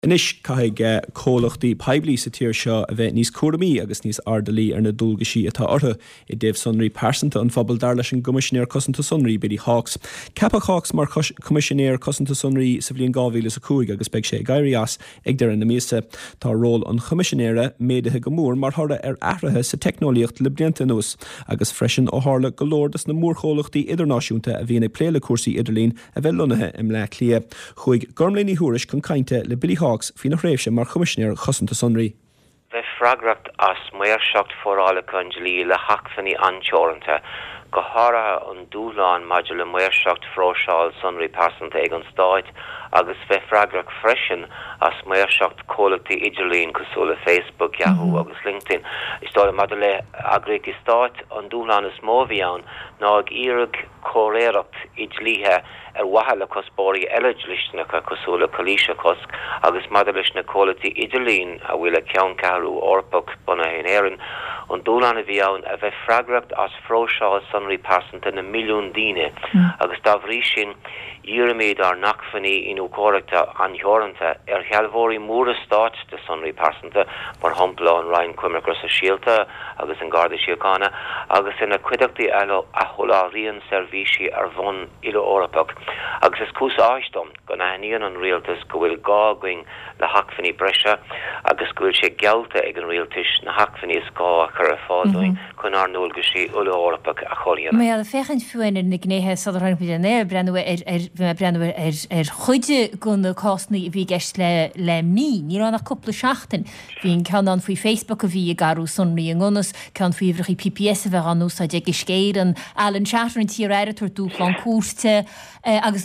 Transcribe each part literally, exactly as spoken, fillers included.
Inis caig cólachtaí peblií sa tír seo a bheith níos cuaramí agus níos ardalaí ar na dulgaisí atá ortha i dtéobh sonraí persanta an phobal dar leis an gomisisinéir cosanta sonraí Billy Hawkes. Ceapa Hawkes mar comisisinéir cosanta sonraí sa bhliain gámhíle sa cúig agus beidh sé gairí as ag deir na míosa tá ról an comisisinéire méidathe go mór mar thora ar athrathe sa teicneolaíocht le blianta nús agus freisin ó tharla go leor na mórchólachtaí idirnáisiúnta a bhíonna pléile cuasaí idirlín a bheith lonathe im le clia. Chuig gormlíní thuairis chun cainte le Billy Hawkes fi nach réifse mar comisisinéir chosanta sonraí. Bheith freagracht as muir seacht forála congelí le hachfaní anseoranta go háirithe an dúláán maidir le muir seacht fróseáil sonraí persanta ag an stáit agus bheith freagracht freisin as muir seacht cólachtaí idirlín cosúla Facebook, Yahoo mm-hmm. agus LinkedIn. Istáile maidir le agréici stáit an dúláán is mómhí ann ná ag iarraig córéireacht idirlíthe ar wahala cospóirí eile listeannacha cosúla colíse cosc agus maidir leis na cólachtaí idirlín a bhfuil a ceann ceathrú orpach buna in éireann an dúláán a bhí ann a bheith freagracht as fróseáil sonraí persanta na milliún daoine mm. agus dá bhrí sin dhiarmaid ar nachfaní inú cóireachta antheoranta ar chealmhóirí móra stáit de sonraí persanta mar hampla an Ryan Cuimmerchas a síalta agus an Garda Síochána agus ina cuideachtaí eile a tholáíonn servísí ar bhun ile orpach agus is cúsa áistom go naíonn an rialtas go bhfuil gágaing le hachfaní breise agus go bhfuil sé gealta ag an rialtas na hachfaní is gá a chur a fáilúing chun ar nóilgasí ile orpach a choíanna. Mé a fechan fuin in gnéthe sadarhain bidéir brenn ar brenn ar chuide gon na cásnaí bhí gceist le le mí ní an nach coppla seachtain hín cean an faoi Facebook a bhí a garú sonraí an gconas cean faoibrichaí P P S a bheith an ús a de giscéir an Alan Chatterin tí réidir dúchlan cuairte agus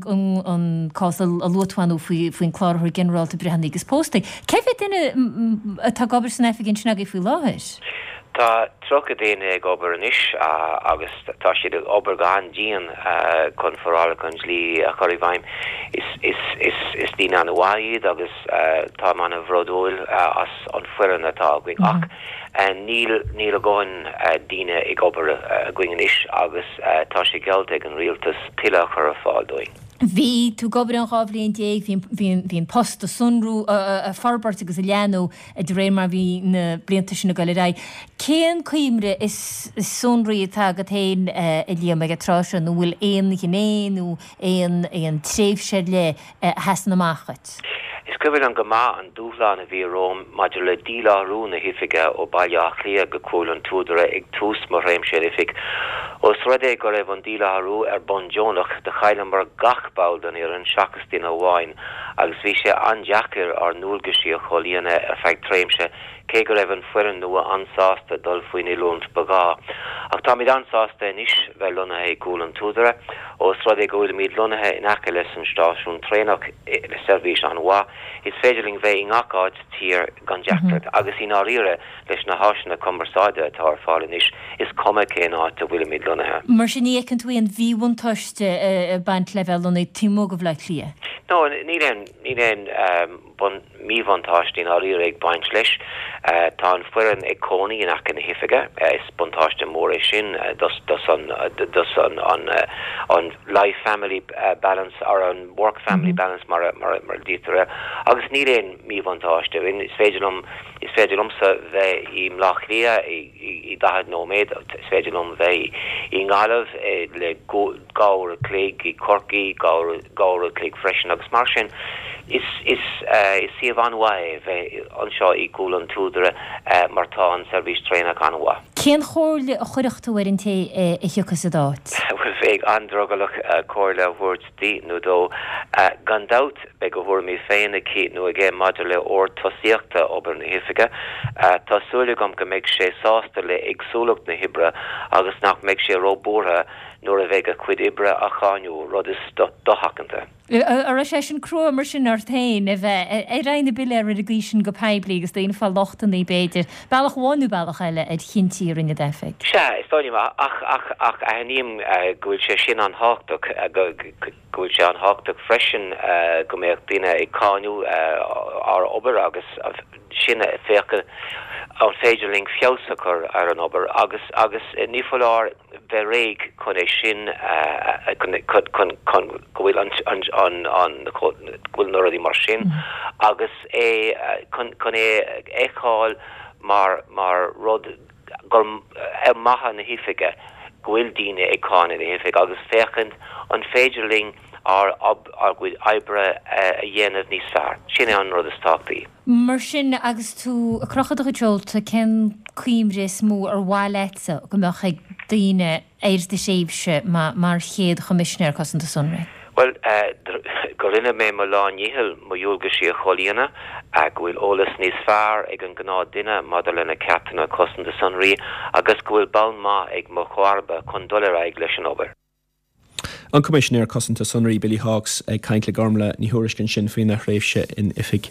an cásal a luathainú faoin chláirthir generalta brehanna agus pósta. Ceithfeith duine atá gobar san efigin sin aga faoi láthir? Tá trocha déine ag obair inis agus tá siad ag obair gáin díon chun forála congelí a choirí bhaim is is is is dín an bhaid agus tá man a bhródóil as an fuireann atá going ach níl níl a gáin díine ag obair a going inis agus tá sé gealta ag an rialtas tuile chur a fáildóing. Bhí tú gobar an gábhlíon déag hín post a sunrú a farbart agus a leanú a d réir mar bhí na blianta sin na galerá. Céan cuimre is sunraí atá go tain i líam ag a tráise nó bhfuil éon gnéanú éon éon tréimhse le heas na máchait. Is gofuil an gomá an dúláán a bhí Róm maidir le dílárú na hifiige ó bailach lia go cúil an túdara ag tús mar réim sé ifig. Os ruide go raibh an dílárú ar bonjónach de chailen mar gachbáildan ar an seachastín a bháin agus bhí sé andeachar ar núlgasí a cholíana ar feidh tréimse cé go raibh an fuireann nua ansásta dul faoin i lúnt bagá. Ach tá míid ansásta inis bheith lonathe ag cúil an túdara os ruide go bhfuil míid lonathe in aice leis an stáisiún trénach le servís an bhá is féidirling bheith in gacáid tír gan deachtar agus í áíre leis na háisina conversáide atá ar fáil inis is cuma céan áit a bhfuil míid lonathe. Mar sin ní écinn tú an bhíhain toiste baint level an tímó go bhleith lia? No, ní den ní den bon míhantáistín áíre ag baint leis tá an fuireann ag cónaí in aice na hifiige is buntáiste mór é sin dus an an life family balance ar an work family balance mar mar mar dítere agus ní den míhantáiste is féidirlum is féidirlumsa bheith í mlach lia i dahad nóméid is féidirlum bheith í ngáileh le gáir a cléig i corcaí gáir gáir a cléig freisin agus mar sin is is is siomh anhaid bheith anseo í cúil an túdara mar tá an servís trénach anha. Cén chóirle a chuireachta bhair an té i thiocas a dát? Bhfuil féig androgalach cóirle bhúirt dí nó dó gan dat be go bhfuir mí féin a cí nó a ggé maidir le ó tosíochta obair na hifiige tásúla gom go méid sé sásta le agsúlacht na hibre agus nach méid sé róbútha nuair a bheith a cuid ibre a cháinú rud is dothachanta. Ar a sé sin crua mar sin ar tain a bheith é rainna bile ar a glísin go peblií agus daon fá lochtan í beidir bailach bháinú bailach eile ag chintíí rinne defik. Se, istáim ach ach ach a haníim gúil sé sin an háach gúil sé an háach freisin go méocht duine ag cáinú ar obair agus sinna fécha an féidirling fiosachar ar an obair agus agus nífolár bheith réig chunéis sin gohfuil an gohfuil nuirí mar sin agus é chun é éáil mar mar rud gur maithe na hifiige gohfuil díine agáin na hifiig agus féchant an féidirling ar ab ar gúid ebre a dhéanamh níos fearr. Sin é an rud is táchtaí. Mar sin agus tú a crochad a jolt cin cuimris mú ar bháilesa go meach ag daoine éir de séimse mar chéad chomisisinéir cosanta sunra. Well, go rinne mé má láníhil má dúilga sí a cholíana a gohfuil ólas níos fearr ag an gná duine madidir lena ceaptainna cosanta sunraí agus gohfuil bán má ag mo chorba chun dul aig leis an obair. An Commissioner cosanta sunraí Billy Hawkes ag caint le gormla ní thuairiscin sin faoin nach réimhse in ifig